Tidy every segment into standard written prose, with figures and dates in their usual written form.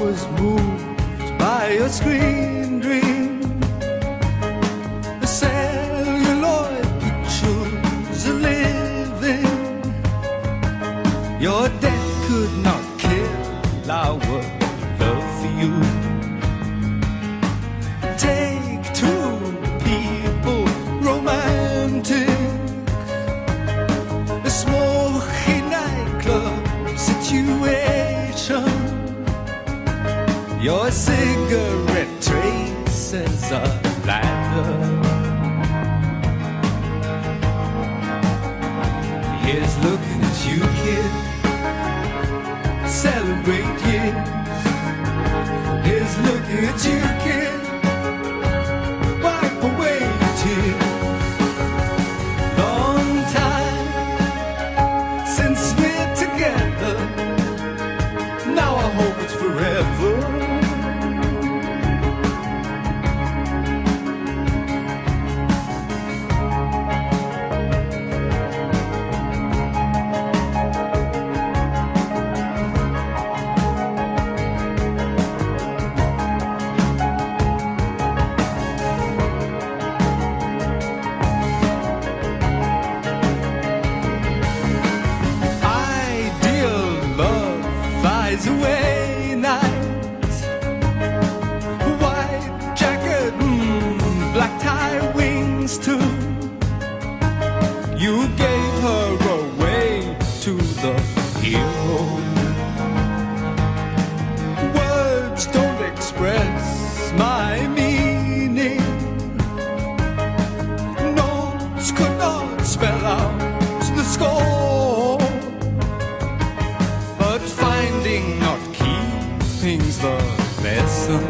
was moved by your screen dream. The celluloid pictures a living. Your death could not kill our love for you. Take two people, romantic, a smoky nightclub situation. Your cigarette traces a ladder. Here's looking at you, kid. Celebrate years. Here's looking at you, kid. Wipe away your tears. Long time since we're together. Now I hope it's forever. Away night, white jacket, black tie, wings too. You gave her away to the hero. Words don't express my meaning. Notes could not spell out the score. But finding not keeping's the lesson.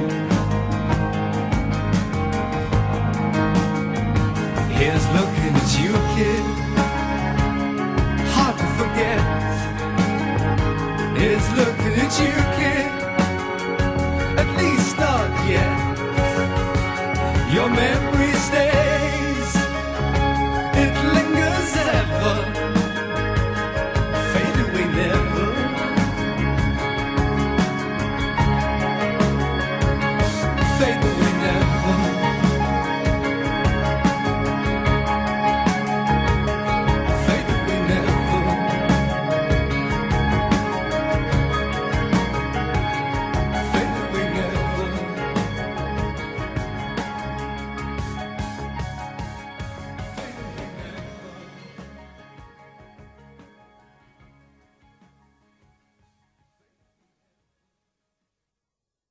Here's looking at you, kid. Hard to forget. Here's looking at you, kid.